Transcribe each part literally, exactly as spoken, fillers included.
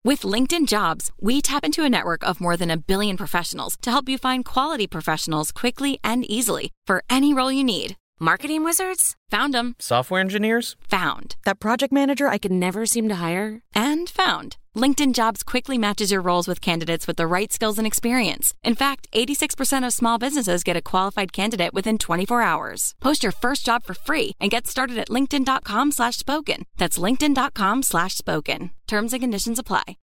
With LinkedIn Jobs, we tap into a network of more than a billion professionals to help you find quality professionals quickly and easily for any role you need. Marketing wizards? Found them. Software engineers? Found. That project manager I could never seem to hire? And found. LinkedIn Jobs quickly matches your roles with candidates with the right skills and experience. In fact, eighty-six percent of small businesses get a qualified candidate within twenty-four hours. Post your first job for free and get started at linkedin.com slash spoken. That's linkedin.com slash spoken. Terms and conditions apply.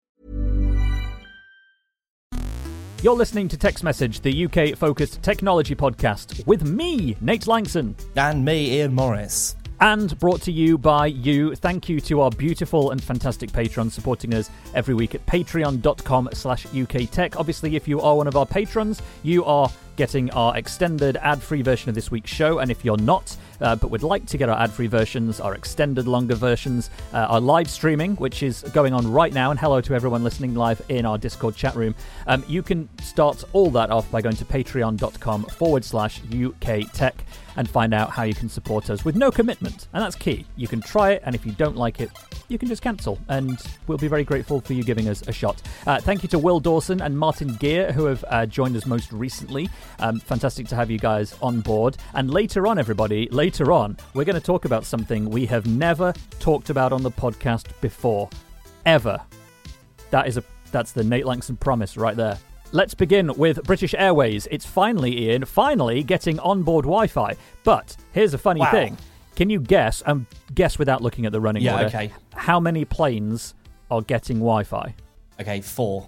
You're listening to Text Message, the U K-focused technology podcast, with me, Nate Langson. And me, Ian Morris. And brought to you by you. Thank you to our beautiful and fantastic patrons supporting us every week at patreon.com slash UKTech. Obviously, if you are one of our patrons, you are getting our extended ad-free version of this week's show. And if you're not, uh, but would like to get our ad-free versions, our extended longer versions, uh, our live streaming, which is going on right now, and hello to everyone listening live in our Discord chat room, um, you can start all that off by going to patreon.com forward slash UKTech and find out how you can support us with no commitment. And that's key. You can try it, and if you don't like it, you can just cancel, and we'll be very grateful for you giving us a shot. Uh, thank you to Will Dawson and Martin Gear, who have uh, joined us most recently. Um, fantastic to have you guys on board. And later on, everybody, later on, we're going to talk about something we have never talked about on the podcast before. Ever. That is a that's the Nate Langson promise right there. Let's begin with British Airways. It's finally, Ian, finally getting onboard Wi-Fi. But here's a funny wow. thing. Can you guess, and um, guess without looking at the running yeah, order, okay. how many planes are getting Wi-Fi? Okay, four.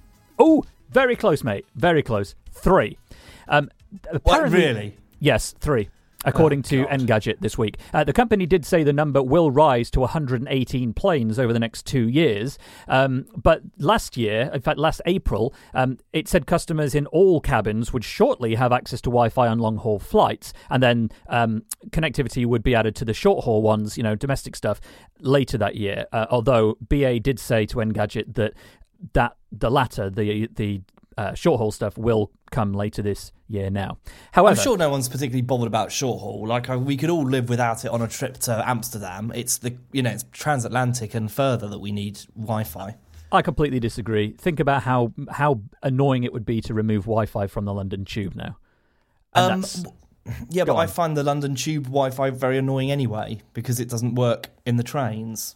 Oh, very close, mate. Very close. Three. Um, apparently, what, really? Yes, three. According oh, to God. Engadget this week. Uh, the company did say the number will rise to one hundred eighteen planes over the next two years. Um, but last year, in fact, last April, um, it said customers in all cabins would shortly have access to Wi-Fi on long-haul flights. And then um, connectivity would be added to the short-haul ones, you know, domestic stuff, later that year. Uh, although B A did say to Engadget that, that the latter, the the uh, short-haul stuff, will come later this year now. However, I'm sure no one's particularly bothered about short haul. Like, we could all live without it on a trip to Amsterdam. It's the you know it's transatlantic and further that we need Wi-Fi. I completely disagree. Think about how how annoying it would be to remove Wi-Fi from the London Tube now. And um, that's, yeah, but on. I find the London Tube Wi-Fi very annoying anyway because it doesn't work in the trains.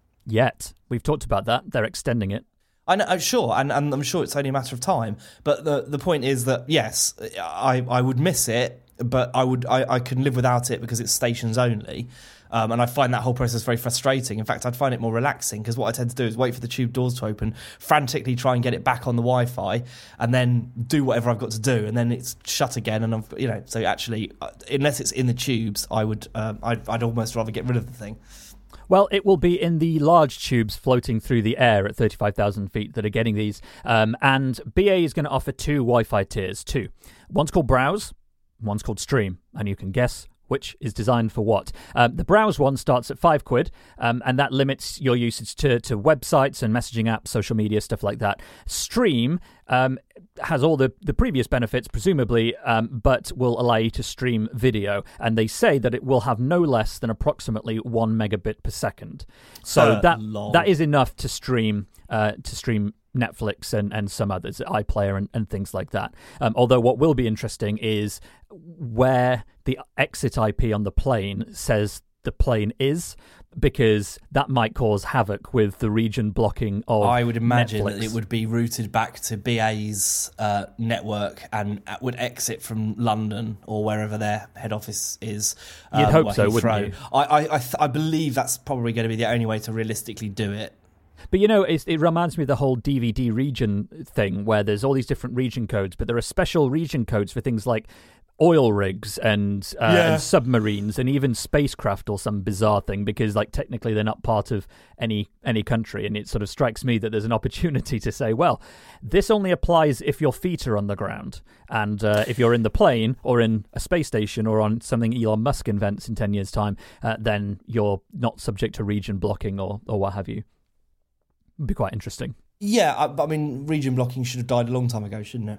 Yet we've talked about that. They're extending it. I know, uh, sure, and, and I'm sure it's only a matter of time. But the the point is that yes, I, I would miss it, but I would I, I can live without it because it's stations only, um, and I find that whole process very frustrating. In fact, I'd find it more relaxing because what I tend to do is wait for the tube doors to open, frantically try and get it back on the Wi-Fi, and then do whatever I've got to do, and then it's shut again. And I've you know so actually, unless it's in the tubes, I would um, I'd, I'd almost rather get rid of the thing. Well, it will be in the large tubes floating through the air at thirty-five thousand feet that are getting these. Um, and B A is going to offer two Wi-Fi tiers, two. One's called Browse, one's called Stream. And you can guess which is designed for what. Um, the Browse one starts at five quid, um, and that limits your usage to, to websites and messaging apps, social media, stuff like that. Stream um, has all the, the previous benefits, presumably, um, but will allow you to stream video. And they say that it will have no less than approximately one megabit per second. So uh, that lol. that is enough to stream uh, to stream Netflix and, and some others, iPlayer and, and things like that. Um, although what will be interesting is where the exit I P on the plane says the plane is, because that might cause havoc with the region blocking of I would imagine Netflix. that it would be routed back to B A's uh, network and would exit from London or wherever their head office is. Um, You'd hope so, wouldn't you? I, I, I, th- I believe that's probably going to be the only way to realistically do it. But, you know, it's, it reminds me of the whole D V D region thing where there's all these different region codes, but there are special region codes for things like oil rigs and, uh, yeah. and submarines and even spacecraft or some bizarre thing, because, like, technically they're not part of any any country. And it sort of strikes me that there's an opportunity to say, well, this only applies if your feet are on the ground. And uh, if you're in the plane or in a space station or on something Elon Musk invents in ten years' time, uh, then you're not subject to region blocking or, or what have you. Would be quite interesting. Yeah, I, I mean, region blocking should have died a long time ago, shouldn't it?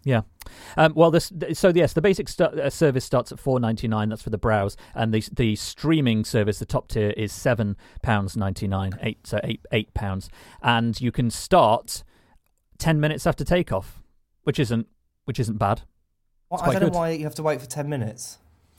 Yeah. Um, well, this so yes, the basic st- uh, service starts at four ninety nine. That's for the browse, and the the streaming service, the top tier, is seven pounds ninety nine. Eight so eight eight pounds, and you can start ten minutes after takeoff, which isn't which isn't bad. Well, I don't good. know why you have to wait for ten minutes.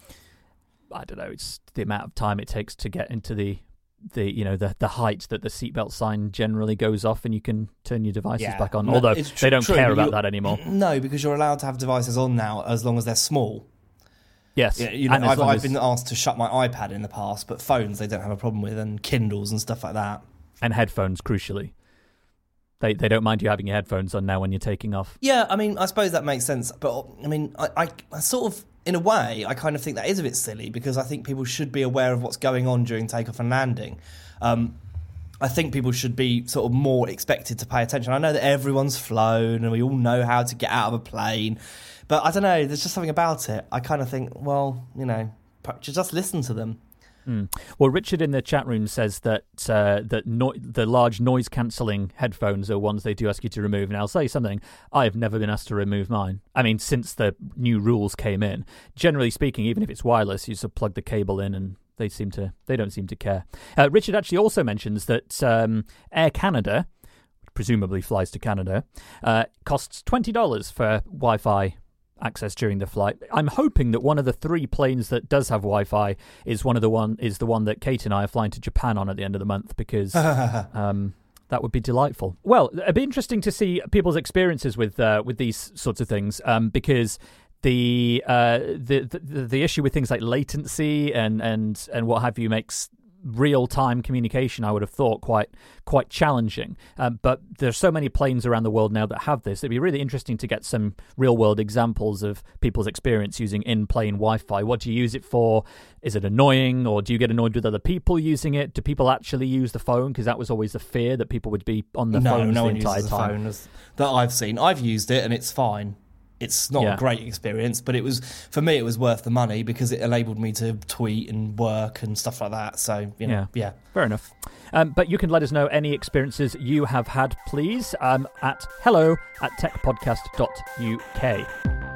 I don't know. It's the amount of time it takes to get into the. The you know the the height that the seatbelt sign generally goes off, and you can turn your devices yeah, back on. No, although tr- they don't true, care about that anymore. No, because you're allowed to have devices on now as long as they're small. Yes, yeah, you know, and I've, I've as... been asked to shut my iPad in the past, but phones they don't have a problem with, and Kindles and stuff like that. And headphones, crucially, they they don't mind you having your headphones on now when you're taking off. Yeah, I mean, I suppose that makes sense, but I mean, I, I, I sort of. In a way, I kind of think that is a bit silly because I think people should be aware of what's going on during takeoff and landing. Um, I think people should be sort of more expected to pay attention. I know that everyone's flown and we all know how to get out of a plane, but I don't know, there's just something about it. I kind of think, well, you know, just listen to them. Mm. Well, Richard in the chat room says that uh, that no- the large noise cancelling headphones are ones they do ask you to remove. And I'll say something, I've never been asked to remove mine. I mean, since the new rules came in, generally speaking, even if it's wireless, you just plug the cable in and they seem to they don't seem to care. Uh, Richard actually also mentions that um, Air Canada, which presumably flies to Canada, uh, costs twenty dollars for Wi-Fi access during the flight. I'm hoping that one of the three planes that does have Wi-Fi is one of the one is the one that Kate and I are flying to Japan on at the end of the month, because um, that would be delightful. Well, it'd be interesting to see people's experiences with uh, with these sorts of things, um, because the, uh, the the the issue with things like latency and and and what have you makes real-time communication, I would have thought, quite quite challenging. Um, but there's so many planes around the world now that have this. It'd be really interesting to get some real-world examples of people's experience using in-plane Wi-Fi. What do you use it for? Is it annoying, or do you get annoyed with other people using it? Do people actually use the phone? Because that was always the fear, that people would be on the no, phone no the one entire uses the time. phone as, that I've seen. I've used it and it's fine. It's not Yeah. a great experience, but it was, for me, it was worth the money because it enabled me to tweet and work and stuff like that. So, you know, yeah. yeah. Fair enough. Um, but you can let us know any experiences you have had, please, um, at hello at techpodcast dot U K.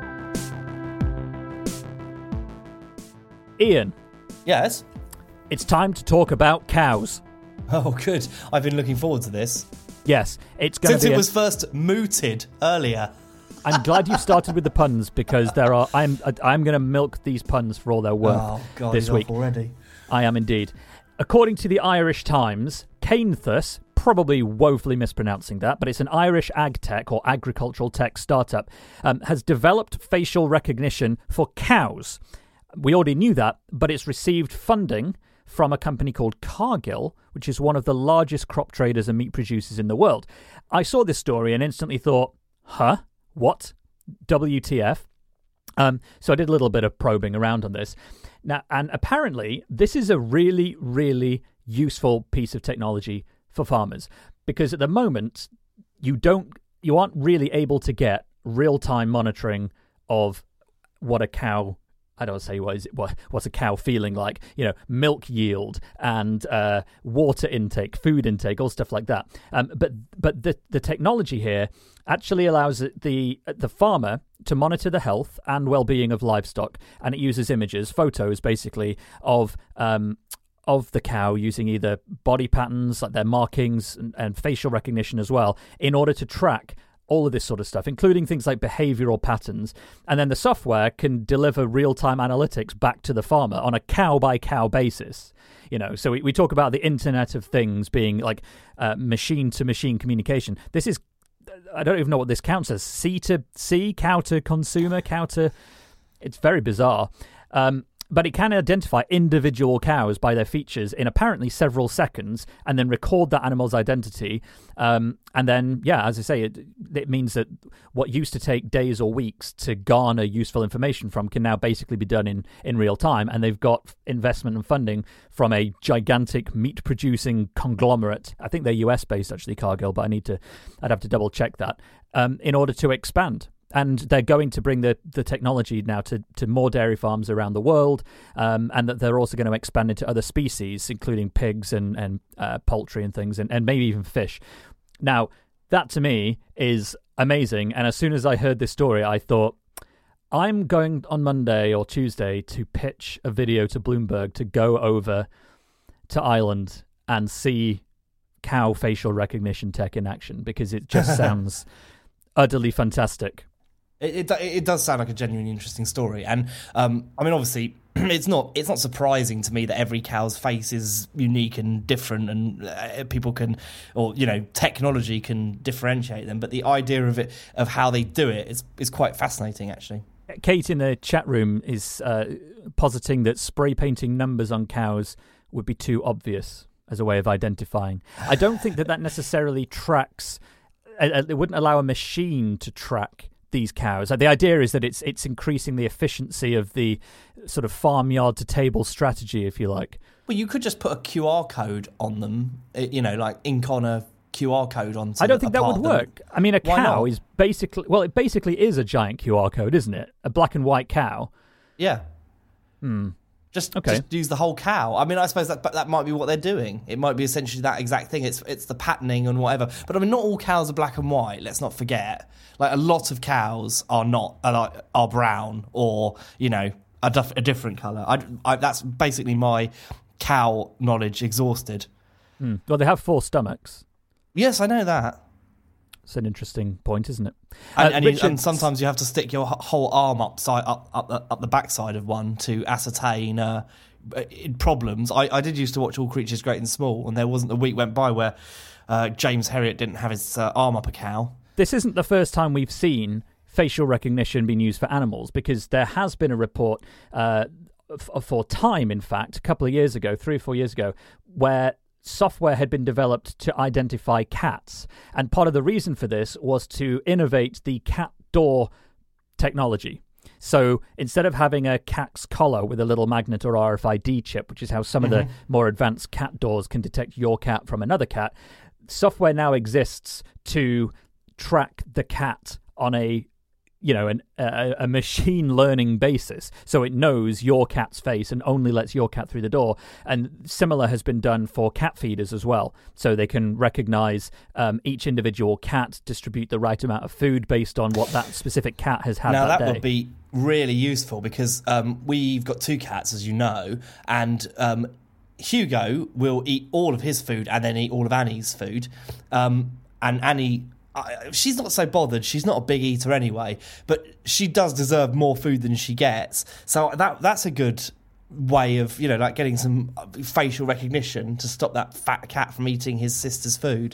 Ian. Yes? It's time to talk about cows. Oh, good. I've been looking forward to this. Yes, it's going Since to be it a- was first mooted earlier. I'm glad you started with the puns, because there are. I'm. I'm going to milk these puns for all they're worth oh, God, this he's week off already. I am indeed. According to the Irish Times, Cainthus, probably woefully mispronouncing that, but it's an Irish ag tech or agricultural tech startup, um, has developed facial recognition for cows. We already knew that, but it's received funding from a company called Cargill, which is one of the largest crop traders and meat producers in the world. I saw this story and instantly thought, huh? What? W T F? Um, so I did a little bit of probing around on this. Now, and apparently this is a really, really useful piece of technology for farmers, because at the moment you don't, you aren't really able to get real-time monitoring of what a cow, I don't say what is it, what, what's a cow feeling like, you know, milk yield and uh, water intake, food intake, all stuff like that. Um, but but the the technology here actually allows the the farmer to monitor the health and well-being of livestock, and it uses images, photos basically, of um, of the cow using either body patterns, like their markings, and, and facial recognition as well, in order to track all of this sort of stuff, including things like behavioral patterns. And then the software can deliver real-time analytics back to the farmer on a cow-by-cow basis. You know, so we, we talk about the Internet of Things being like uh, machine-to-machine communication. This is, I don't even know what this counts as. C to C, cow to consumer, cow to... It's very bizarre. Um, but it can identify individual cows by their features in apparently several seconds, and then record that animal's identity. Um, and then, yeah, as I say, it, it means that what used to take days or weeks to garner useful information from can now basically be done in, in real time. And they've got investment and funding from a gigantic meat-producing conglomerate. I think they're U S-based, actually, Cargill, but I need to, I'd have to double-check that, um, in order to expand. And they're going to bring the, the technology now to, to more dairy farms around the world, um, and that they're also going to expand into other species, including pigs and, and uh, poultry and things, and, and maybe even fish. Now, that to me is amazing. And as soon as I heard this story, I thought, I'm going on Monday or Tuesday to pitch a video to Bloomberg to go over to Ireland and see cow facial recognition tech in action, because it just sounds utterly fantastic. It, it it does sound like a genuinely interesting story, and um, I mean, obviously, it's not it's not surprising to me that every cow's face is unique and different, and uh, people can, or you know, technology can differentiate them. But the idea of it, of how they do it, is is quite fascinating, actually. Kate in the chat room is uh, positing that spray painting numbers on cows would be too obvious as a way of identifying. I don't think that that necessarily tracks. Uh, it wouldn't allow a machine to track these cows. The idea is that it's it's increasing the efficiency of the sort of farmyard to table strategy, if you like. Well, you could just put a Q R code on them, you know, like ink on a Q R code on. I don't think that would work. I mean, a Why cow not? is basically, well, it basically is a giant Q R code, isn't it? A black and white cow. Yeah. Hmm. Just, okay. just use the whole cow. I mean, I suppose that that might be what they're doing. It might be essentially that exact thing. It's it's the patterning and whatever. But I mean, not all cows are black and white. Let's not forget. Like, a lot of cows are not are, like, are brown, or you know, a, dif- a different colour. I, I, that's basically my cow knowledge exhausted. Hmm. Well, they have four stomachs. Yes, I know that. It's an interesting point, isn't it? And, uh, and, you, Richard, and sometimes you have to stick your h- whole arm up, side, up, up, the, up the backside of one to ascertain uh, problems. I, I did used to watch All Creatures Great and Small, and there wasn't a week went by where uh, James Herriot didn't have his uh, arm up a cow. This isn't the first time we've seen facial recognition being used for animals, because there has been a report uh, f- for Time, in fact, a couple of years ago, three or four years ago, where software had been developed to identify cats. And part of the reason for this was to innovate the cat door technology. So instead of having a cat's collar with a little magnet or R F I D chip, which is how some mm-hmm. of the more advanced cat doors can detect your cat from another cat, software now exists to track the cat on a you know, an, a, a machine learning basis. So it knows your cat's face and only lets your cat through the door. And similar has been done for cat feeders as well. So they can recognize um, each individual cat, distribute the right amount of food based on what that specific cat has had now, that, that day. would be really useful, because um, we've got two cats, as you know, and um, Hugo will eat all of his food and then eat all of Annie's food. Um, and Annie... I, she's not so bothered. She's not a big eater anyway, but she does deserve more food than she gets. So that that's a good way of, you know, like getting some facial recognition to stop that fat cat from eating his sister's food.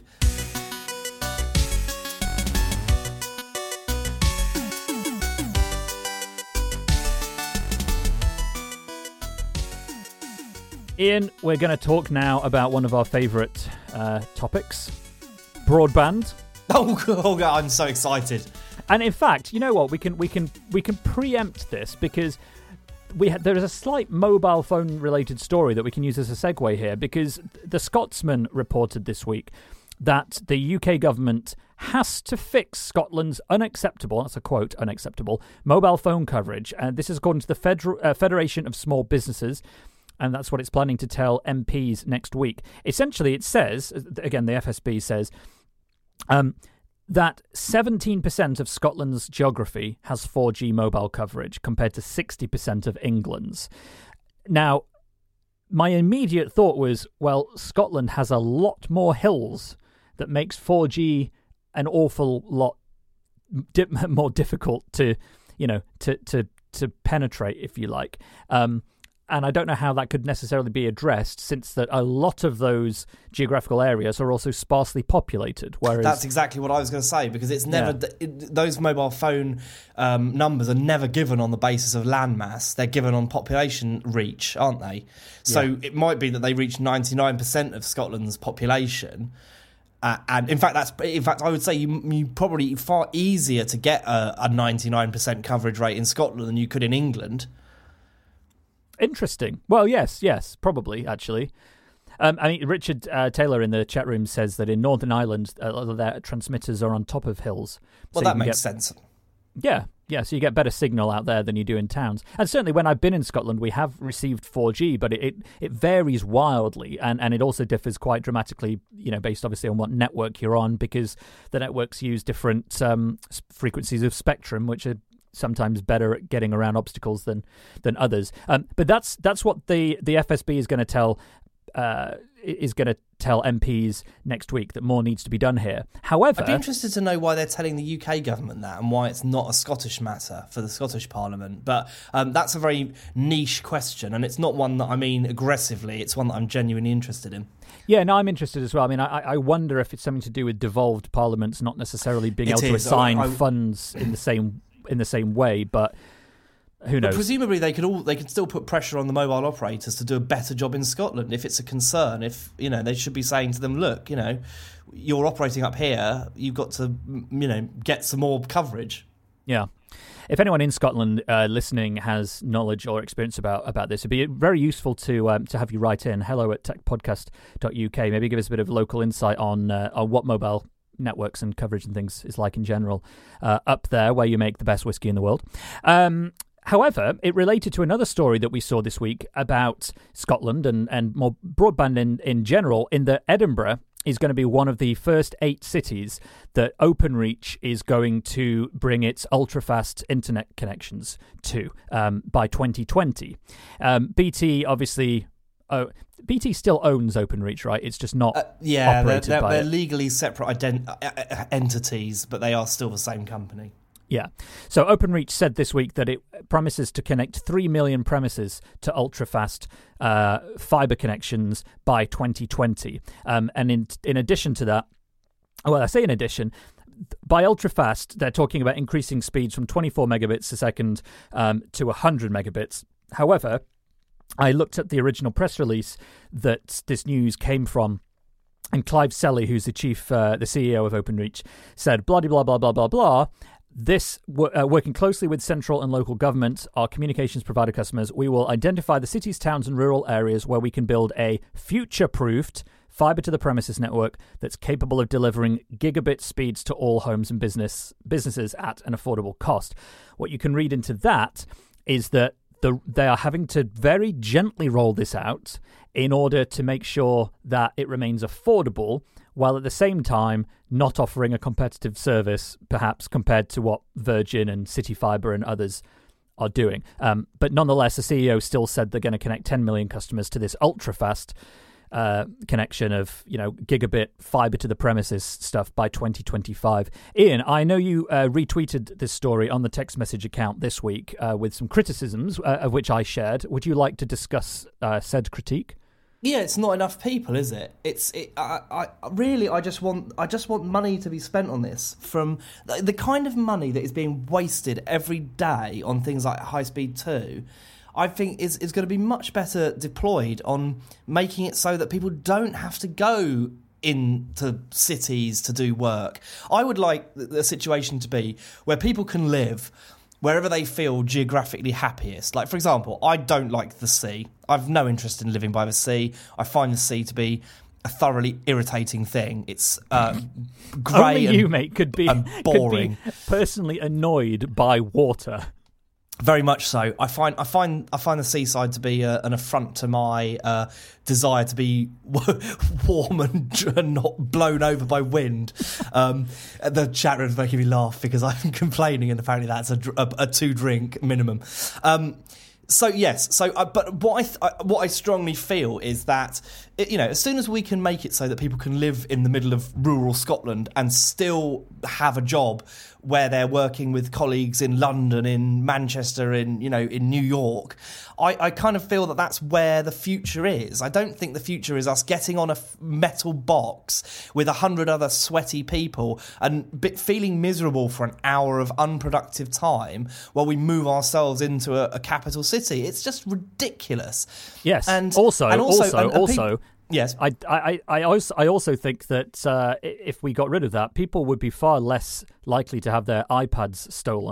Ian, we're going to talk now about one of our favourite uh, topics, broadband. Oh, oh God, I'm so excited! And in fact, you know what? We can we can we can preempt this, because we ha- there is a slight mobile phone related story that we can use as a segue here. Because the Scotsman reported this week that the U K government has to fix Scotland's unacceptable, that's a quote, unacceptable mobile phone coverage, and this is according to the Feder- uh, Federation of Small Businesses. And that's what it's planning to tell M Ps next week. Essentially, it says, again, the F S B says, Um, that seventeen percent of Scotland's geography has four G mobile coverage compared to sixty percent of England's. Now, my immediate thought was, well, Scotland has a lot more hills that makes four G an awful lot di- more difficult to, you know, to, to, to penetrate, if you like. Um, And I don't know how that could necessarily be addressed, since that a lot of those geographical areas are also sparsely populated. Whereas that's exactly what I was going to say, because it's never yeah. it, those mobile phone um, numbers are never given on the basis of landmass. They're given on population reach, aren't they? So yeah. It might be that they reach ninety-nine percent of Scotland's population. Uh, and in fact, that's in fact, I would say you you probably far easier to get a, a ninety-nine percent coverage rate in Scotland than you could in England. Interesting. Well, yes, yes, probably, actually. Um, I mean, Richard uh, Taylor in the chat room says that in Northern Ireland, a lot of their transmitters are on top of hills. Well, so that makes get... sense. Yeah, Yeah, so you get better signal out there than you do in towns. And certainly when I've been in Scotland, we have received four G, but it, it, it varies wildly, and, and it also differs quite dramatically, you know, based obviously on what network you're on, because the networks use different um, frequencies of spectrum, which are sometimes better at getting around obstacles than than others. Um, but that's that's what the, the F S B is going to tell uh, is going to tell M Ps next week, that more needs to be done here. However, I'd be interested to know why they're telling the U K government that, and why it's not a Scottish matter for the Scottish Parliament. But um, that's a very niche question, and it's not one that I mean aggressively. It's one that I'm genuinely interested in. Yeah, no, I'm interested as well. I mean, I, I wonder if it's something to do with devolved parliaments not necessarily being It able to is. assign I- I- funds in the same in the same way, but who knows? But presumably they could all they could still put pressure on the mobile operators to do a better job in Scotland if it's a concern. If, you know, they should be saying to them, look, you know, you're operating up here, you've got to, you know, get some more coverage. Yeah. If anyone in Scotland uh, listening has knowledge or experience about, about this, it'd be very useful to um, to have you write in hello at techpodcast dot U K. Maybe give us a bit of local insight on uh, on what mobile networks and coverage and things is like in general uh, up there where you make the best whiskey in the world. Um, however, it related to another story that we saw this week about Scotland and, and more broadband in, in general, in that Edinburgh is going to be one of the first eight cities that Openreach is going to bring its ultra-fast internet connections to um, by twenty twenty. Um, B T obviously... Oh, B T still owns Openreach, right? It's just not Uh, yeah, they're, operated they're, by they're it. legally separate ident- uh, entities, but they are still the same company. Yeah. So Openreach said this week that it promises to connect three million premises to ultra-fast uh, fibre connections by twenty twenty. Um, and in in addition to that, well, I say in addition, by ultra-fast, they're talking about increasing speeds from twenty-four megabits a second um, to one hundred megabits. However, I looked at the original press release that this news came from, and Clive Selley, who's the chief, uh, the C E O of Openreach, said, blah, blah, blah, blah, blah, blah. This, uh, working closely with central and local government, our communications provider customers, we will identify the cities, towns and rural areas where we can build a future-proofed fibre-to-the-premises network that's capable of delivering gigabit speeds to all homes and business businesses at an affordable cost. What you can read into that is that The, they are having to very gently roll this out in order to make sure that it remains affordable, while at the same time not offering a competitive service, perhaps compared to what Virgin and City Fibre and others are doing. Um, but nonetheless, the C E O still said they're going to connect ten million customers to this ultra-fast uh, connection of, you know, gigabit fibre to the premises stuff by twenty twenty-five. Ian, I know you uh, retweeted this story on the text message account this week uh, with some criticisms, uh, of which I shared. Would you like to discuss uh, said critique? Yeah, it's not enough people, is it? It's it, I, I really I just want I just want money to be spent on this, from the, the kind of money that is being wasted every day on things like High Speed two. I think is is going to be much better deployed on making it so that people don't have to go into cities to do work. I would like the situation to be where people can live wherever they feel geographically happiest. Like, for example, I don't like the sea. I've no interest in living by the sea. I find the sea to be a thoroughly irritating thing. It's uh, grey Only and, you, mate, could be, and boring. could be personally annoyed by water. Very much so. I find I find I find the seaside to be uh, an affront to my uh, desire to be warm and, and not blown over by wind. Um, the chat room is making me laugh because I'm complaining, and apparently that's a, a, a two drink minimum. Um, so yes, so uh, but what I th- I, what I strongly feel is that it, you know, as soon as we can make it so that people can live in the middle of rural Scotland and still have a job where they're working with colleagues in London, in Manchester, in, you know, in New York, I, I kind of feel that that's where the future is. I don't think the future is us getting on a f- metal box with a hundred other sweaty people and b- feeling miserable for an hour of unproductive time while we move ourselves into a, a capital city. It's just ridiculous. Yes. And also, and also, also, and, and also. People, yes, I, I, I also I also think that uh, if we got rid of that, people would be far less likely to have their iPads stolen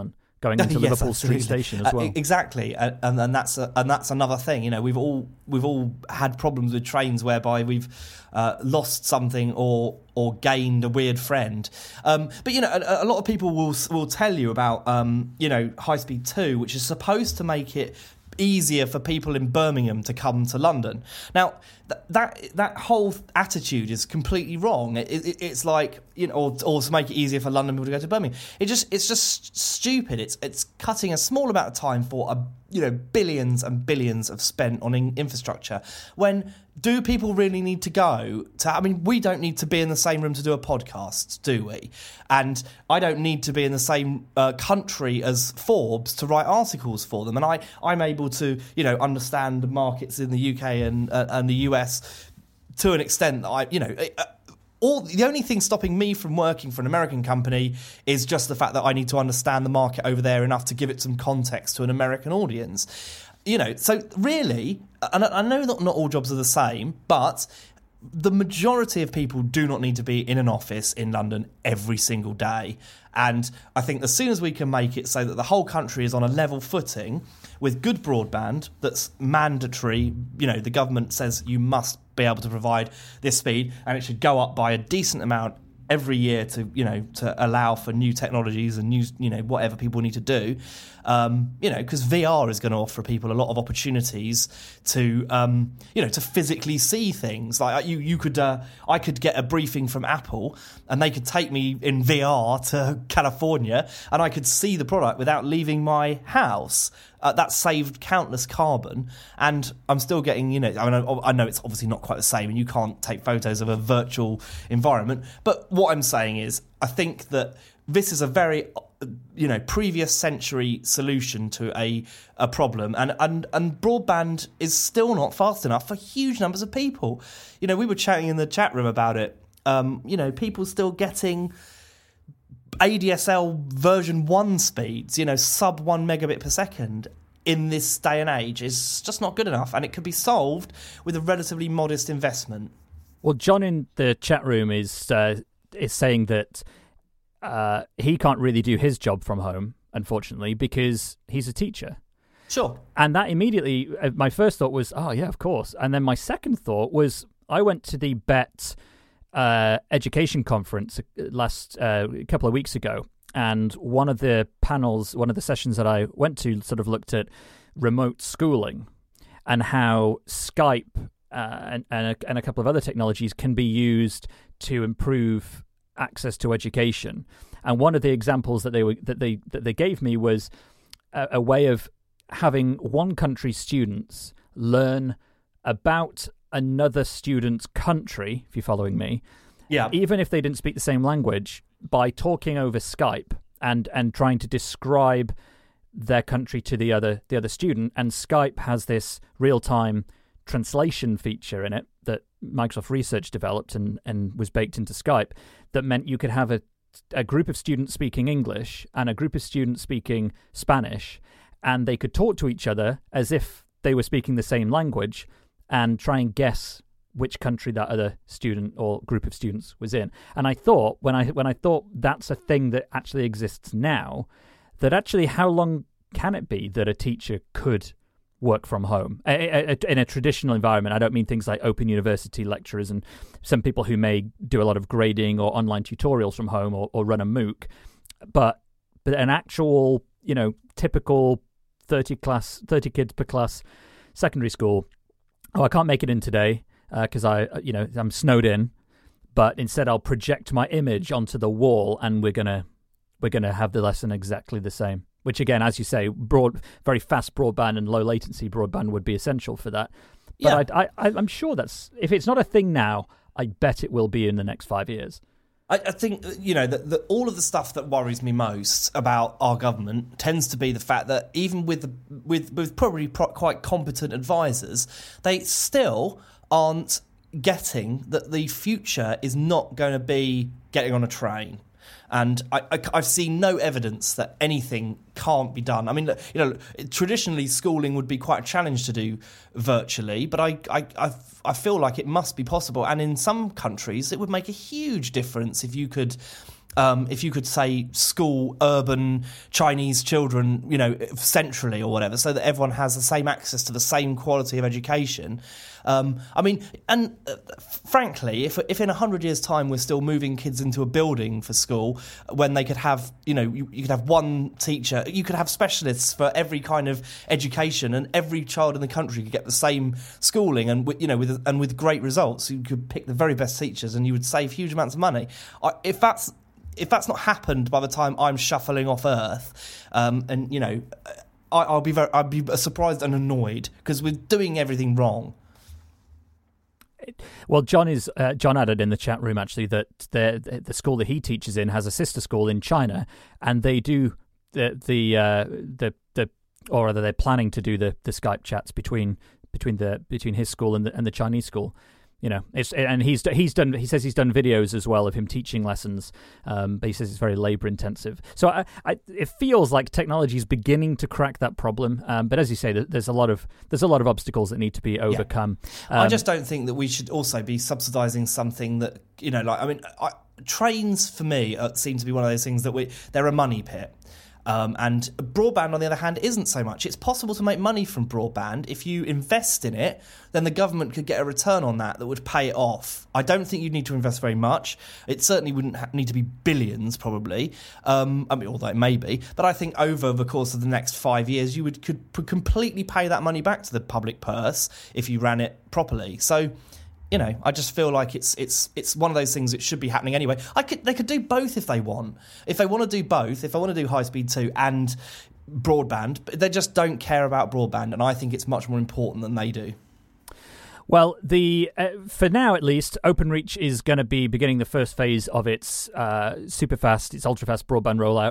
going into yes, Liverpool absolutely. Street Station as well. Uh, exactly, and, and that's a, and that's another thing. You know, we've all we've all had problems with trains whereby we've uh, lost something or or gained a weird friend. Um, but you know, a, a lot of people will will tell you about um, you know High Speed Two, which is supposed to make it easier for people in Birmingham to come to London. Now, th- that that whole attitude is completely wrong. It, it, it's like, you know, or, or to make it easier for London people to go to Birmingham. It just it's just stupid. It's it's cutting a small amount of time for a you know billions and billions of spent on in- infrastructure. When do people really need to go to? I mean, we don't need to be in the same room to do a podcast, do we? And I don't need to be in the same uh, country as Forbes to write articles for them. And I, I'm able to, you know, understand the markets in the U K and uh, and the U S to an extent that I, you know. Uh, All, the only thing stopping me from working for an American company is just the fact that I need to understand the market over there enough to give it some context to an American audience. You know, so really, and I know that not all jobs are the same, but the majority of people do not need to be in an office in London every single day. And I think as soon as we can make it so that the whole country is on a level footing with good broadband that's mandatory, you know, the government says you must be able to provide this speed and it should go up by a decent amount every year to, you know, to allow for new technologies and new, you know, whatever people need to do. Um, you know, because V R is going to offer people a lot of opportunities to, um, you know, to physically see things. Like you, you could, uh, I could get a briefing from Apple, and they could take me in V R to California, and I could see the product without leaving my house. Uh, that saved countless carbon, and I'm still getting, you know, I mean, I know it's obviously not quite the same, and you can't take photos of a virtual environment. But what I'm saying is, I think that this is a very, you know, previous century solution to a a problem, and, and and broadband is still not fast enough for huge numbers of people. You know, we were chatting in the chat room about it. Um, you know, people still getting A D S L version one speeds, you know, sub one megabit per second in this day and age is just not good enough, and it could be solved with a relatively modest investment. Well, John in the chat room is uh, is saying that uh, he can't really do his job from home, unfortunately, because he's a teacher. Sure. And that immediately, uh, my first thought was, oh, yeah, of course. And then my second thought was, I went to the B E T uh, education conference last uh, a couple of weeks ago, and one of the panels, one of the sessions that I went to sort of looked at remote schooling and how Skype uh, and, and, a, and a couple of other technologies can be used to improve access to education. And one of the examples that they were that they that they gave me was a, a way of having one country's students learn about another student's country, if you're following me, yeah, even if they didn't speak the same language, by talking over Skype and and trying to describe their country to the other the other student. And Skype has this real-time translation feature in it that Microsoft Research developed and, and was baked into Skype that meant you could have a, a group of students speaking English and a group of students speaking Spanish, and they could talk to each other as if they were speaking the same language and try and guess which country that other student or group of students was in. And I thought, when I when I thought that's a thing that actually exists now, that actually how long can it be that a teacher could work from home in a traditional environment? I don't mean things like Open University lecturers and some people who may do a lot of grading or online tutorials from home or, or run a MOOC, but but an actual, you know, typical thirty class, thirty kids per class secondary school. Oh, I can't make it in today because uh, I, you know, I'm snowed in. But instead, I'll project my image onto the wall, and we're gonna we're gonna have the lesson exactly the same. Which, again, as you say, broad, very fast broadband and low latency broadband would be essential for that. But yeah. I, I, I'm sure that's, if it's not a thing now, I bet it will be in the next five years. I, I think, you know, that the, all of the stuff that worries me most about our government tends to be the fact that even with the, with, with probably pro- quite competent advisors, they still aren't getting that the future is not going to be getting on a train. And I, I, I've seen no evidence that anything can't be done. I mean, you know, traditionally schooling would be quite a challenge to do virtually, but I, I, I, I feel like it must be possible. And in some countries, it would make a huge difference if you could Um, if you could say school urban Chinese children, you know, centrally or whatever, so that everyone has the same access to the same quality of education. Um, I mean, and uh, frankly, if if in a hundred years' time we're still moving kids into a building for school, when they could have, you know, you, you could have one teacher, you could have specialists for every kind of education, and every child in the country could get the same schooling, and you know, with and with great results, you could pick the very best teachers, and you would save huge amounts of money. I, if that's if that's not happened by the time I'm shuffling off Earth, um, and you know, I, I'll be very, I'd be surprised and annoyed because we're doing everything wrong. Well, John is uh, John added in the chat room actually that the the school that he teaches in has a sister school in China, and they do the the uh, the the or rather they're planning to do the, the Skype chats between between the between his school and the and the Chinese school. You know, it's and he's he's done. He says he's done videos as well of him teaching lessons, um, but he says it's very labour intensive. So I, I, it feels like technology is beginning to crack that problem. Um, but as you say, there's a lot of there's a lot of obstacles that need to be overcome. Yeah. Um, I just don't think that we should also be subsidising something that, you know, like I mean, I, trains for me uh, seem to be one of those things that we they're a money pit. Um, and broadband, on the other hand, isn't so much. It's possible to make money from broadband. If you invest in it, then the government could get a return on that that would pay it off. I don't think you'd need to invest very much. It certainly wouldn't ha- need to be billions, probably. Um, I mean, although it may be. But I think over the course of the next five years, you would could p- completely pay that money back to the public purse if you ran it properly. So, you know, I just feel like it's it's it's one of those things that should be happening anyway. I could they could do both if they want. If they want to do both, if they want to do high speed two and broadband, but they just don't care about broadband, and I think it's much more important than they do. Well, the uh, for now at least, Openreach is going to be beginning the first phase of its uh, super fast, its ultra fast broadband rollout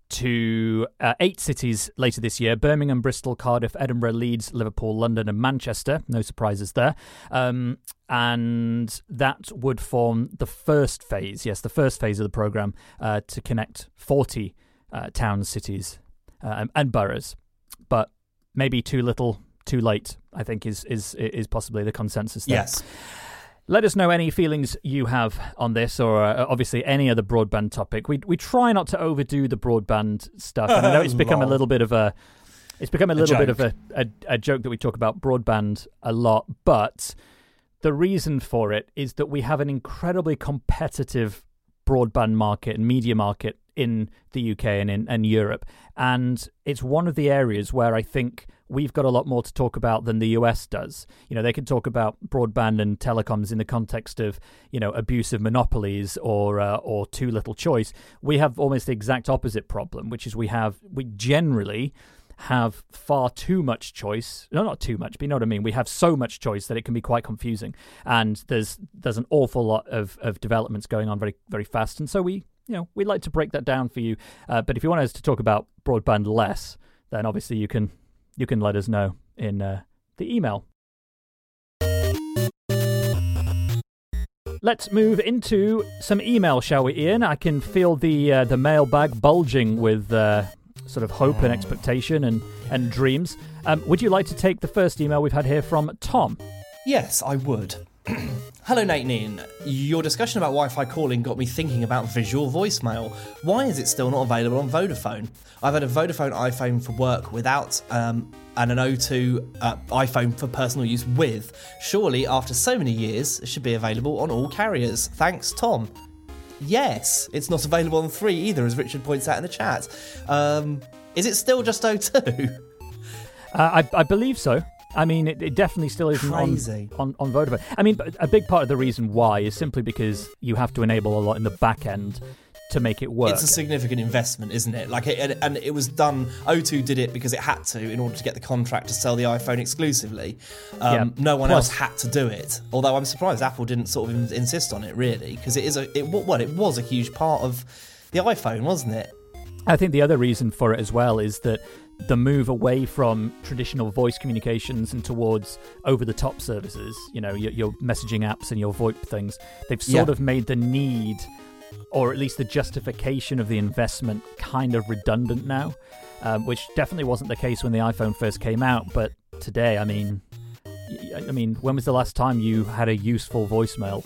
to uh, eight cities later this year: Birmingham, Bristol, Cardiff, Edinburgh, Leeds, Liverpool, London and Manchester. No surprises there. Um, and that would form the first phase, yes, the first phase of the programme uh, to connect forty uh, towns, cities uh, and boroughs. But maybe too little, too late, I think is, is, is possibly the consensus there. Yes. Let us know any feelings you have on this, or uh, obviously any other broadband topic. We we try not to overdo the broadband stuff, and I know it's become a little bit of a it's become a little a bit of a, a a joke that we talk about broadband a lot. But the reason for it is that we have an incredibly competitive broadband market and media market in the U K and in and Europe, and it's one of the areas where I think we've got a lot more to talk about than the U S does. You know, they can talk about broadband and telecoms in the context of, you know, abusive monopolies or uh, or too little choice. We have almost the exact opposite problem, which is we have we generally have far too much choice. No, not too much, but you know what I mean. We have so much choice that it can be quite confusing, and there's there's an awful lot of, of developments going on very very fast. And so we you know we'd like to break that down for you. Uh, but if you want us to talk about broadband less, then obviously you can. You can let us know in uh, the email. Let's move into some email, shall we, Ian? I can feel the uh, the mailbag bulging with uh, sort of hope and expectation and, and dreams. Um, would you like to take the first email we've had here from Tom? Yes, I would. Hello, Nate and Ian. Your discussion about Wi-Fi calling got me thinking about visual voicemail. Why is it still not available on Vodafone? I've had a Vodafone iPhone for work without um, and an O two uh, iPhone for personal use with. Surely, after so many years, it should be available on all carriers. Thanks, Tom. Yes, it's not available on three either, as Richard points out in the chat. Um, is it still just O two? Uh, I, I believe so. I mean, it, it definitely still isn't on, on, on Vodafone. I mean, a big part of the reason why is simply because you have to enable a lot in the back end to make it work. It's a significant investment, isn't it? Like, it, and it was done. O two did it because it had to in order to get the contract to sell the iPhone exclusively. Um, yeah. No one Plus, else had to do it. Although I'm surprised Apple didn't sort of insist on it, really, because it is a it what it was a huge part of the iPhone, wasn't it? I think the other reason for it as well is that the move away from traditional voice communications and towards over-the-top services, you know, your, your messaging apps and your VoIP things, they've sort yeah. of made the need, or at least the justification of the investment, kind of redundant now, um, which definitely wasn't the case when the iPhone first came out. But today, I mean, I mean, when was the last time you had a useful voicemail?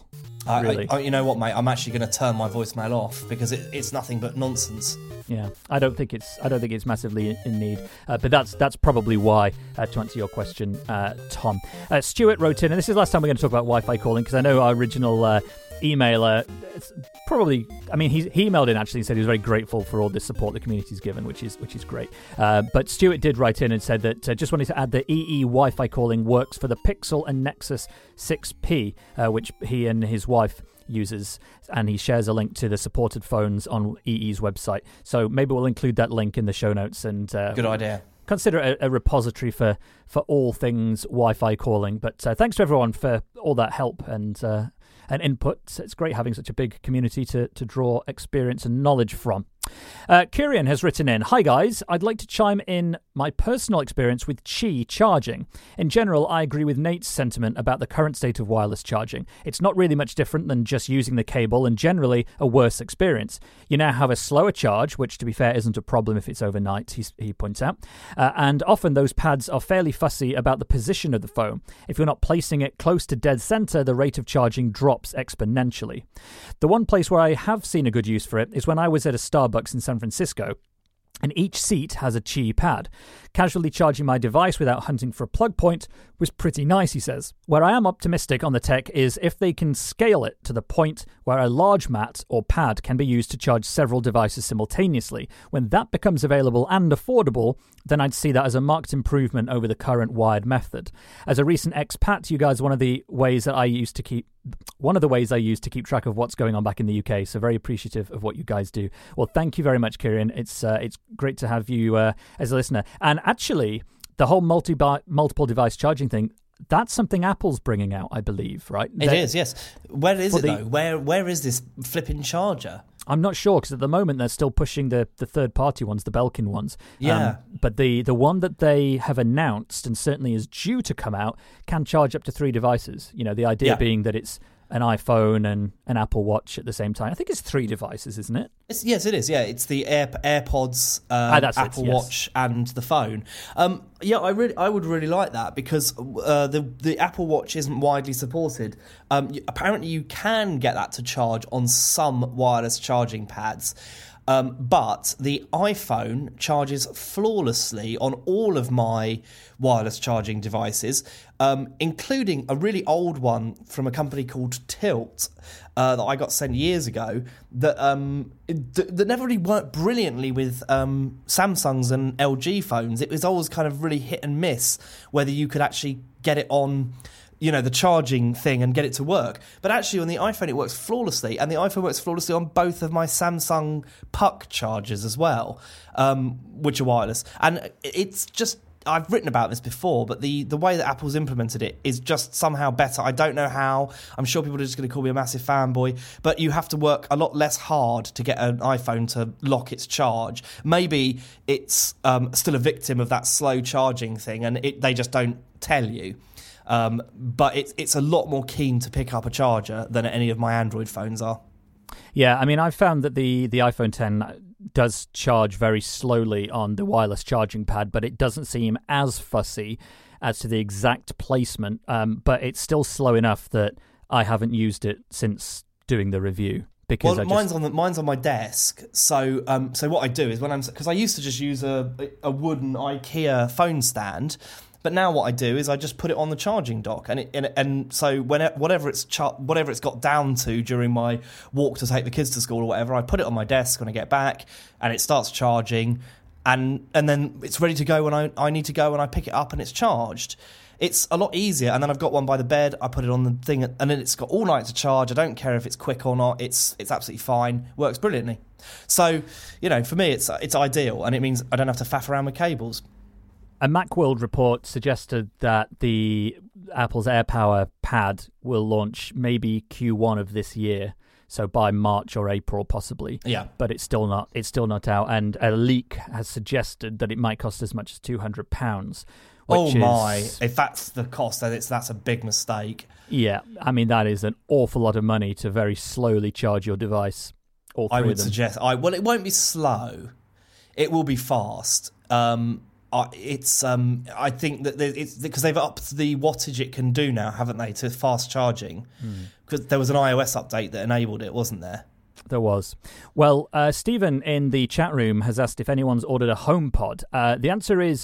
I, really. I, you know what, mate? I'm actually going to turn my voicemail off because it, it's nothing but nonsense. Yeah, I don't think it's I don't think it's massively in, in need, uh, but that's that's probably why. Uh, to answer your question, uh, Tom, uh, Stuart wrote in, and this is the last time we're going to talk about Wi-Fi calling because I know our original uh, emailer. It's probably, I mean, he, he emailed in actually and said he was very grateful for all the support the community's given, which is which is great. Uh, but Stuart did write in and said that uh, just wanted to add that E E Wi-Fi calling works for the Pixel and Nexus six P, uh, which he and his wife uses, and he shares a link to the supported phones on E E's website. So maybe we'll include that link in the show notes and uh, good idea. Consider it a, a repository for, for all things Wi-Fi calling. But uh, thanks to everyone for all that help and uh, and input. It's great having such a big community to, to draw experience and knowledge from. Uh, Kieran has written in, "Hi guys, I'd like to chime in my personal experience with Qi charging. In general, I agree with Nate's sentiment about the current state of wireless charging. It's not really much different than just using the cable and generally a worse experience. You now have a slower charge, which to be fair isn't a problem if it's overnight," he, he points out, uh, and often those pads are fairly fussy about the position of the phone. If you're not placing it close to dead center, the rate of charging drops exponentially. The one place where I have seen a good use for it is when I was at a Starbucks in San Francisco, and each seat has a Qi pad. Casually charging my device without hunting for a plug point was pretty nice, he says. Where I am optimistic on the tech is if they can scale it to the point where a large mat or pad can be used to charge several devices simultaneously. When that becomes available and affordable, then I'd see that as a marked improvement over the current wired method. As a recent expat, you guys are one of the ways that I used to keep one of the ways I use to keep track of what's going on back in the U K. So very appreciative of what you guys do. Well, thank you very much, Kieran. It's uh, it's great to have you uh, as a listener. And actually, the whole multi multiple device charging thing, that's something Apple's bringing out, I believe, right? It They're, is, yes. Where is it, the, though? Where Where is this flipping charger? I'm not sure, because at the moment they're still pushing the, the third-party ones, the Belkin ones. Yeah. Um, but the, the one that they have announced, and certainly is due to come out, can charge up to three devices. You know, the idea yeah. being that it's an iPhone and an Apple Watch at the same time. I think it's three devices, isn't it? It's, yes, it is. Yeah, it's the Air, AirPods, um, ah, that's Apple it, yes. Watch, and the phone. Um, yeah, I really, I would really like that because uh, the the Apple Watch isn't widely supported. Um, you, apparently, you can get that to charge on some wireless charging pads. Um, but the iPhone charges flawlessly on all of my wireless charging devices, um, including a really old one from a company called Tilt uh, that I got sent years ago that um, it, that never really worked brilliantly with um, Samsungs and L G phones. It was always kind of really hit and miss whether you could actually get it on, you know, the charging thing and get it to work. But actually on the iPhone it works flawlessly, and the iPhone works flawlessly on both of my Samsung Puck chargers as well, um, which are wireless. And it's just, I've written about this before, but the, the way that Apple's implemented it is just somehow better. I don't know how. I'm sure people are just going to call me a massive fanboy, but you have to work a lot less hard to get an iPhone to lock its charge. Maybe it's um, still a victim of that slow charging thing, and it, they just don't tell you. Um, but it's it's a lot more keen to pick up a charger than any of my Android phones are. Yeah, I mean, I've found that the, the iPhone ten does charge very slowly on the wireless charging pad, but it doesn't seem as fussy as to the exact placement. Um, but it's still slow enough that I haven't used it since doing the review. Because well, I just... mine's on the, mine's on my desk. So um, so what I do is when I'm because I used to just use a a wooden IKEA phone stand. But now what I do is I just put it on the charging dock, and it, and, and so when it, whatever it's char- whatever it's got down to during my walk to take the kids to school or whatever, I put it on my desk when I get back, and it starts charging, and and then it's ready to go when I, I need to go, and I pick it up and it's charged. It's a lot easier, and then I've got one by the bed. I put it on the thing, and then it's got all night to charge. I don't care if it's quick or not. It's it's absolutely fine. Works brilliantly. So you know, for me, it's it's ideal, and it means I don't have to faff around with cables. A Macworld report suggested that the Apple's AirPower pad will launch maybe Q one of this year, so by March or April possibly. Yeah, but it's still not it's still not out, and a leak has suggested that it might cost as much as two hundred pounds. Oh my! Is, if that's the cost, then it's that's a big mistake. Yeah, I mean that is an awful lot of money to very slowly charge your device. All three I would of them. suggest. I well, it won't be slow. It will be fast. Um, I, it's. Um, I think that it's because they've upped the wattage it can do now, haven't they, to fast charging? Hmm. because there was an iOS update that enabled it, wasn't there? There was. Well, uh, Stephen in the chat room has asked if anyone's ordered a HomePod. Uh, the answer is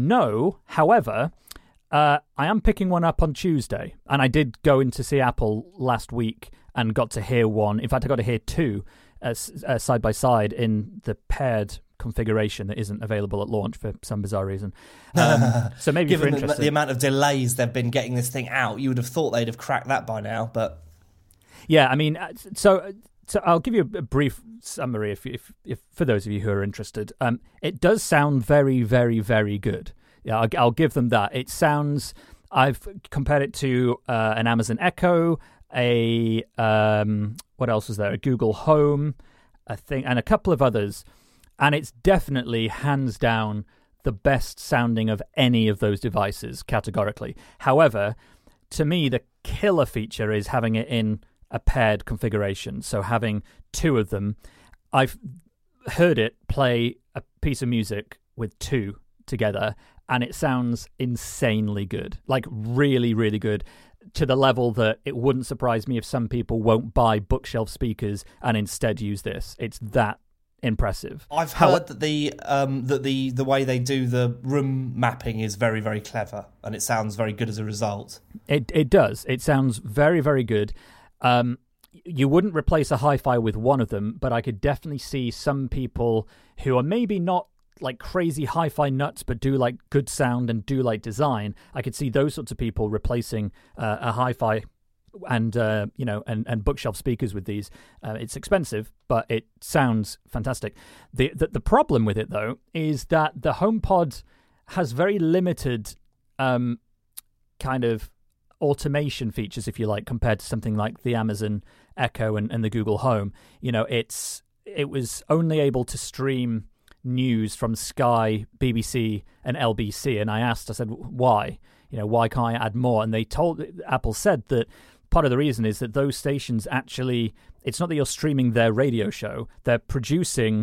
no. However, uh, I am picking one up on Tuesday, and I did go in to see Apple last week and got to hear one. In fact, I got to hear two uh, uh, side by side in the paired configuration that isn't available at launch for some bizarre reason. Um, so maybe Given if you're interested, the, the amount of delays they've been getting this thing out, you would have thought they'd have cracked that by now. But yeah, I mean, so. So I'll give you a brief summary if, if, if for those of you who are interested. Um, it does sound very, very, very good. Yeah, I'll, I'll give them that. It sounds. I've compared it to uh, an Amazon Echo, a um, what else was there? A Google Home, I think, and a couple of others, and it's definitely hands down the best sounding of any of those devices categorically. However, to me, the killer feature is having it in a paired configuration, so having two of them. I've heard it play a piece of music with two together, and it sounds insanely good, like really, really good, to the level that it wouldn't surprise me if some people won't buy bookshelf speakers and instead use this. It's that impressive. I've heard How, that the um, that the the way they do the room mapping is very, very clever, and it sounds very good as a result. It it does. It sounds very, very good. Um, you wouldn't replace a hi-fi with one of them, but I could definitely see some people who are maybe not like crazy hi-fi nuts, but do like good sound and do like design. I could see those sorts of people replacing uh, a hi-fi and uh, you know and, and bookshelf speakers with these. Uh, it's expensive, but it sounds fantastic. The, the the problem with it though is that the HomePod has very limited um, kind of automation features, if you like, compared to something like the Amazon Echo and, and the Google Home. You know, it's it was only able to stream news from Sky, B B C, and L B C, and I asked, I said, why? You know, why can't I add more? And they told Apple said that part of the reason is that those stations actually, it's not that you're streaming their radio show; they're producing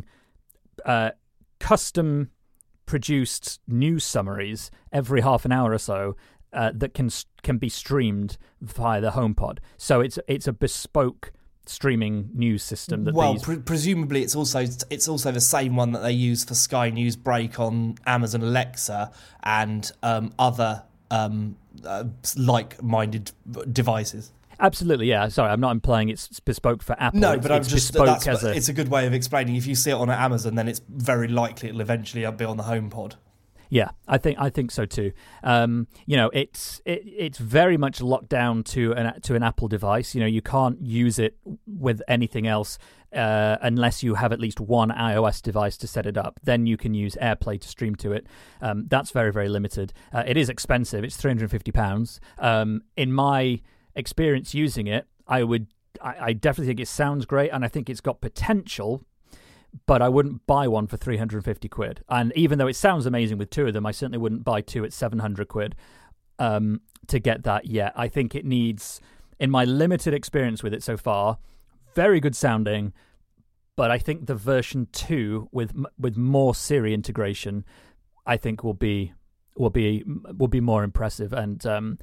uh, custom produced news summaries every half an hour or so. Uh, that can can be streamed via the HomePod, so it's it's a bespoke streaming news system. That well, these... pre- presumably it's also it's also the same one that they use for Sky News Break on Amazon Alexa and um, other um, uh, like-minded devices. Absolutely, yeah. Sorry, I'm not implying it's bespoke for Apple. No, it's, but I'm it's just bespoke that's, as a... it's a good way of explaining. If you see it on Amazon, then it's very likely it'll eventually be on the HomePod. Yeah, I think I think so too. Um, you know, it's it, it's very much locked down to an to an Apple device. You know, you can't use it with anything else uh, unless you have at least one iOS device to set it up. Then you can use AirPlay to stream to it. Um, that's very, very limited. Uh, it is expensive. It's three hundred fifty pounds. Um, in my experience using it, I would I, I definitely think it sounds great, and I think it's got potential. But I wouldn't buy one for three hundred fifty quid. And even though it sounds amazing with two of them, I certainly wouldn't buy two at seven hundred quid um, to get that yet. I think it needs, in my limited experience with it so far, very good sounding. But I think the version two with with more Siri integration, I think will be will be will be more impressive. And um,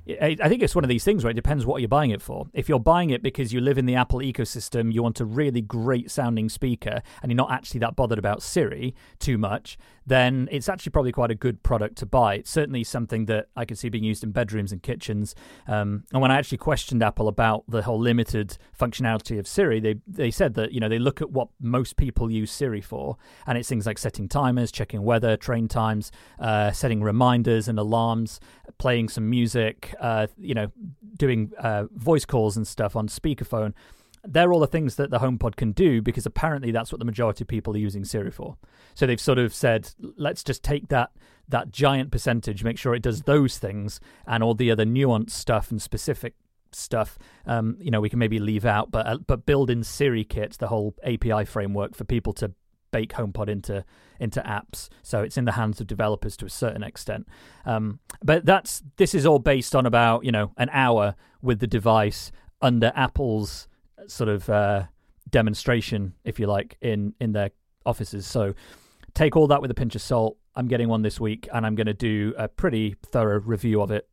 I think it's one of these things where it depends what you're buying it for. If you're buying it because you live in the Apple ecosystem, you want a really great sounding speaker, and you're not actually that bothered about Siri too much, then it's actually probably quite a good product to buy. It's certainly something that I could see being used in bedrooms and kitchens. Um, and when I actually questioned Apple about the whole limited functionality of Siri, they they said that, you know, they look at what most people use Siri for, and it's things like setting timers, checking weather, train times, uh, setting reminders and alarms, playing some music, uh, you know, doing uh, voice calls and stuff on speakerphone. They're all the things that the HomePod can do, because apparently that's what the majority of people are using Siri for. So they've sort of said, let's just take that that giant percentage, make sure it does those things, and all the other nuanced stuff and specific stuff, um, you know, we can maybe leave out, but uh, but build in Siri Kit, the whole A P I framework for people to bake HomePod into into apps. So it's in the hands of developers to a certain extent. Um, but that's this is all based on about, you know, an hour with the device under Apple's sort of uh, demonstration, if you like, in, in their offices. So take all that with a pinch of salt. I'm getting one this week, and I'm going to do a pretty thorough review of it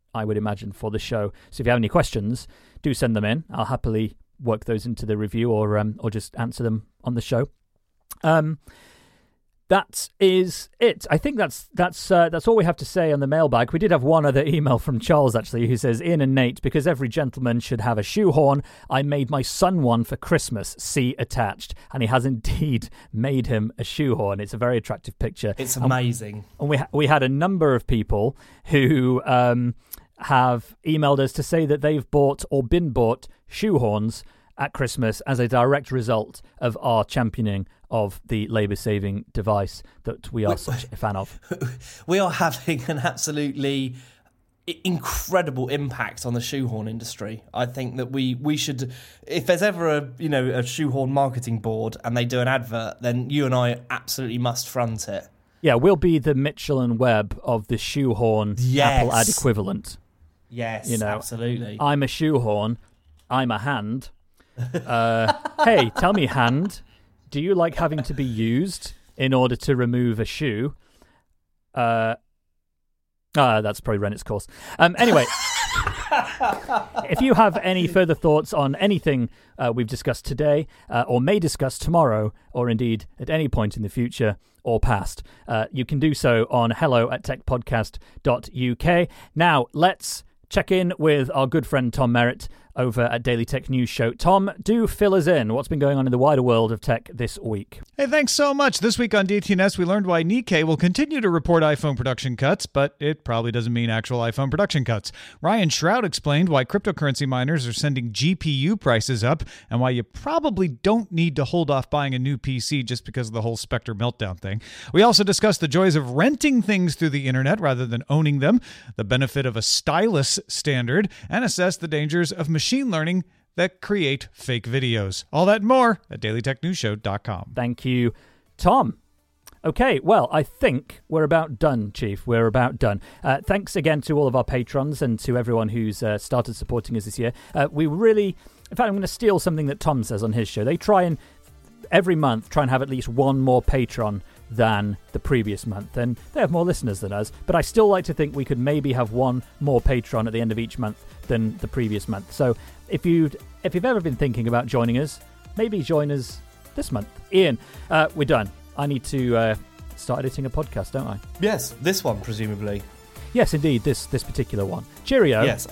I would imagine, for the show. So if you have any questions, do send them in. I'll happily work those into the review or um, or just answer them on the show. Um, that is it. I think that's that's uh, that's all we have to say on the mailbag. We did have one other email from Charles, actually, who says, Ian and Nate, because every gentleman should have a shoehorn, I made my son one for Christmas. See attached. And he has indeed made him a shoehorn. It's a very attractive picture. It's amazing. And, and we ha- we had a number of people who um, have emailed us to say that they've bought or been bought shoehorns at Christmas as a direct result of our championing of the labour-saving device that we are we, such a fan of. We are having an absolutely incredible impact on the shoehorn industry. I think that we, we should, if there's ever a you know a shoehorn marketing board and they do an advert, then you and I absolutely must front it. Yeah, we'll be the Mitchell and Webb of the shoehorn yes. Apple ad equivalent. Yes, you know, absolutely. I'm a shoehorn. I'm a hand. Uh, hey, tell me, hand, do you like having to be used in order to remove a shoe? Uh, uh that's probably run its course. Um, anyway, if you have any further thoughts on anything uh, we've discussed today, uh, or may discuss tomorrow, or indeed at any point in the future or past, uh, you can do so on hello at techpodcast dot U K. Now, let's check in with our good friend Tom Merritt over at Daily Tech News Show. Tom, do fill us in. What's been going on in the wider world of tech this week? Hey, thanks so much. This week on D T N S, we learned why Nikkei will continue to report iPhone production cuts, but it probably doesn't mean actual iPhone production cuts. Ryan Shroud explained why cryptocurrency miners are sending G P U prices up, and why you probably don't need to hold off buying a new P C just because of the whole Spectre meltdown thing. We also discussed the joys of renting things through the internet rather than owning them, the benefit of a stylus standard, and assess the dangers of machine learning that create fake videos. All that and more at daily tech news show dot com. Thank you, Tom. Okay, well, I think we're about done, Chief. We're about done. Uh, thanks again to all of our patrons and to everyone who's uh, started supporting us this year. Uh, we really, in fact, I'm going to steal something that Tom says on his show. They try and, every month, try and have at least one more patron than the previous month, and they have more listeners than us, but I still like to think we could maybe have one more patron at the end of each month than the previous month. So if you'd if you've ever been thinking about joining us, maybe join us this month. Ian, uh, we're done. I need to uh, start editing a podcast, don't I? Yes, this one presumably. Yes, indeed, this this particular one. Cheerio. Yes.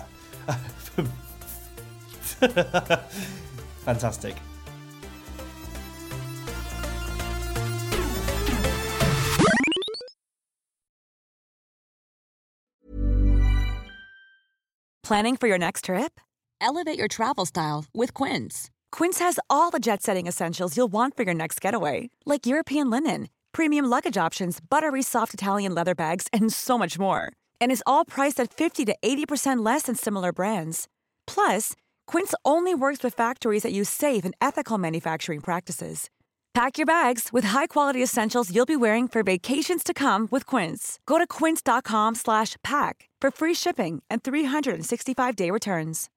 Fantastic. Planning for your next trip? Elevate your travel style with Quince. Quince has all the jet-setting essentials you'll want for your next getaway, like European linen, premium luggage options, buttery soft Italian leather bags, and so much more. And is all priced at fifty to eighty percent less than similar brands. Plus, Quince only works with factories that use safe and ethical manufacturing practices. Pack your bags with high-quality essentials you'll be wearing for vacations to come with Quince. Go to quince dot com slash pack for free shipping and three sixty-five day returns.